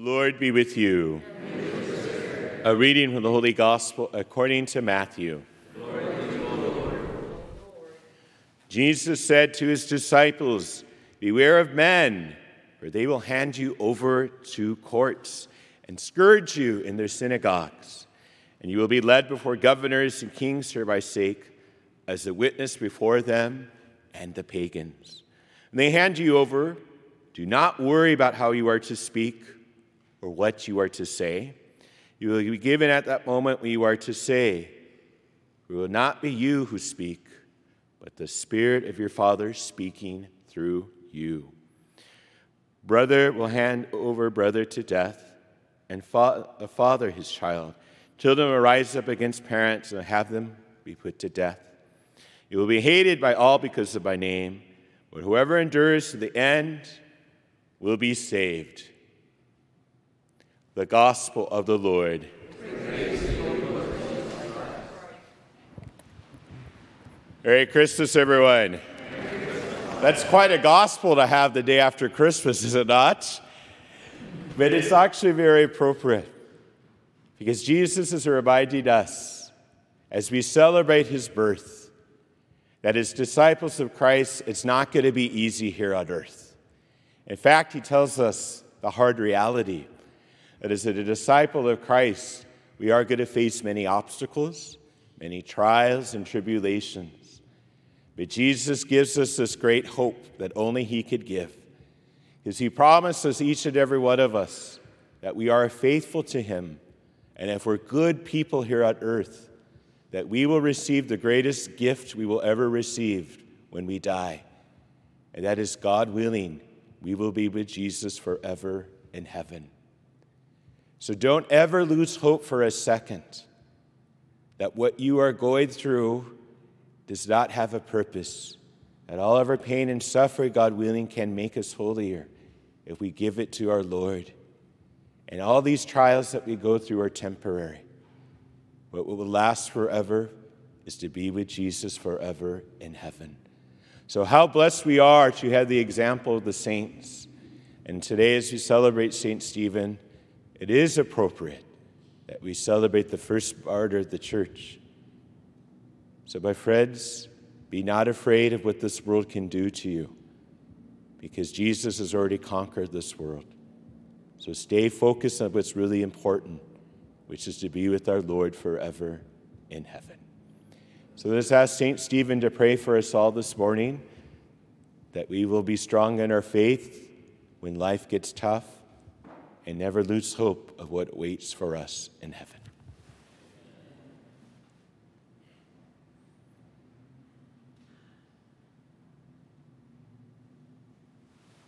Lord be with you. A reading from the Holy Gospel according to Matthew. Jesus said to his disciples, "Beware of men, for they will hand you over to courts and scourge you in their synagogues. And you will be led before governors and kings for my sake, as a witness before them and the pagans. When they hand you over, do not worry about how you are to speak or what you are to say. You will be given at that moment what you are to say. It will not be you who speak, but the Spirit of your Father speaking through you. Brother will hand over brother to death, and a father his child. Children will rise up against parents and have them be put to death. You will be hated by all because of my name, but whoever endures to the end will be saved." The Gospel of the Lord. Merry Christmas, everyone. That's quite a gospel to have the day after Christmas, is it not? But it's actually very appropriate because Jesus is reminding us as we celebrate his birth that as disciples of Christ, it's not going to be easy here on earth. In fact, he tells us the hard reality that as a disciple of Christ, we are going to face many obstacles, many trials and tribulations. But Jesus gives us this great hope that only he could give, because he promises each and every one of us that we are faithful to him, and if we're good people here on earth, that we will receive the greatest gift we will ever receive when we die. And that is, God willing, we will be with Jesus forever in heaven. So don't ever lose hope for a second that what you are going through does not have a purpose, that all of our pain and suffering, God willing, can make us holier if we give it to our Lord. And all these trials that we go through are temporary. What will last forever is to be with Jesus forever in heaven. So how blessed we are to have the example of the saints. And today, as we celebrate St. Stephen, it is appropriate that we celebrate the first martyr of the church. So, my friends, be not afraid of what this world can do to you, because Jesus has already conquered this world. So stay focused on what's really important, which is to be with our Lord forever in heaven. So let's ask St. Stephen to pray for us all this morning, that we will be strong in our faith when life gets tough, and never lose hope of what waits for us in heaven.